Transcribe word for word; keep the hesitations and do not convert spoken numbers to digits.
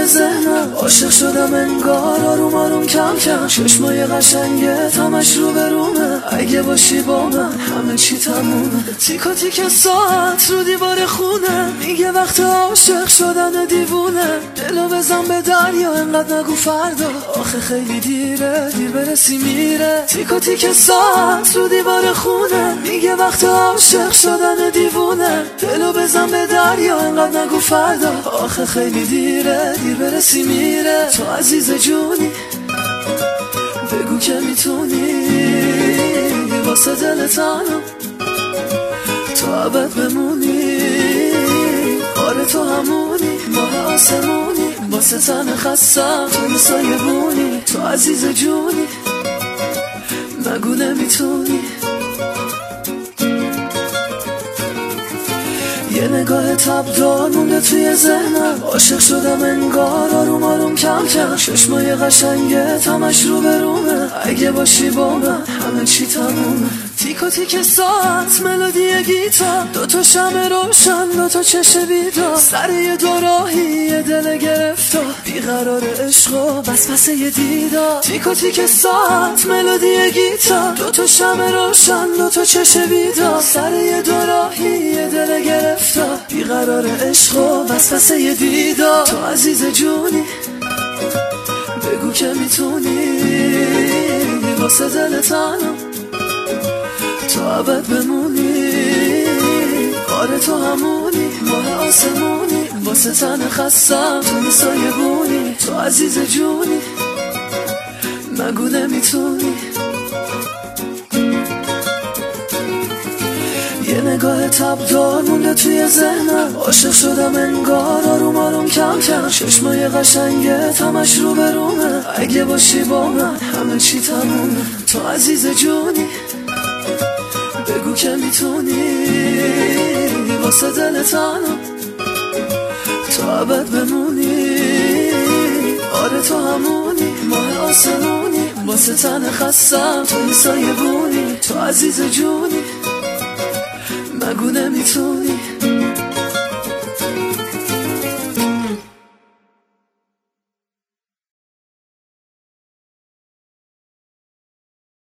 ذهنم، عاشق شدم انگار آروم آروم کم کم. چشمای قشنگت همش رو به رومه، اگه باشی با من همه چی تمومه. تیکا تیک ساعت رو دیوار خونه میگه وقت عاشق شدن دیوونه. دلو بزن به دریا انقدر نگو فردا، آخه خیلی دیره دیر برسی میره. تیکا تیک ساعت رو دیوار خونه میگه وقت عاشق شدن دیوونه. دلو بزن به دریا انقدر نگو فردا، آخه خیلی دیره دیر برسی میره. تو عزیز جونی بگو که میتونی واسه دل تنم تو ابد بمونی. آره تو همونی ماه آسمونی، واسه تن خستم تو سایه بونی. تو عزیز جونی مگو نمیتونی. یه نگاه تبدار مونده توی ذهنم، عاشق شدم انگار آروم آروم کم کم. چشمای قشنگت همش رو به رومه، اگه باشی با من همه چی تمومه. تیکا تیک ساعت ملودی گیتار، دوتا شمع روشن دوتا چشم بیدار. سر یه دوراهی یه دل گرفتار، بیقرار عشق و بس بس یه دیدار. تیکا تیک ساعت ملودی گیتار، دوتا شمع روشن دوتا چشم بیدار. سر یه دوراهی یه دل گرفتار، بیقرار عشق و بس بس یه دیدار. تو عزیز جونی بگو که میتونی واسه دل تنم تو ابد بمونی. آره تو همونی ماه آسمونی، واسه تن خستم تو سایه بونی. تو عزیز جونی مگو نمیتونی. یه نگاه تبدار مونده توی ذهنم، عاشق شدم انگار آروم آروم کم کم. چشمای قشنگت همش رو به رومه، اگه باشی با من همه چی تمومه. تو عزیز جونی بگو که میتونی واسه دل تنم تو ابد بمونی. آره تو همونی ماه آسمونی، واسه تن خستم تو سایه بونی. تو عزیز جونی مگو نمیتونی.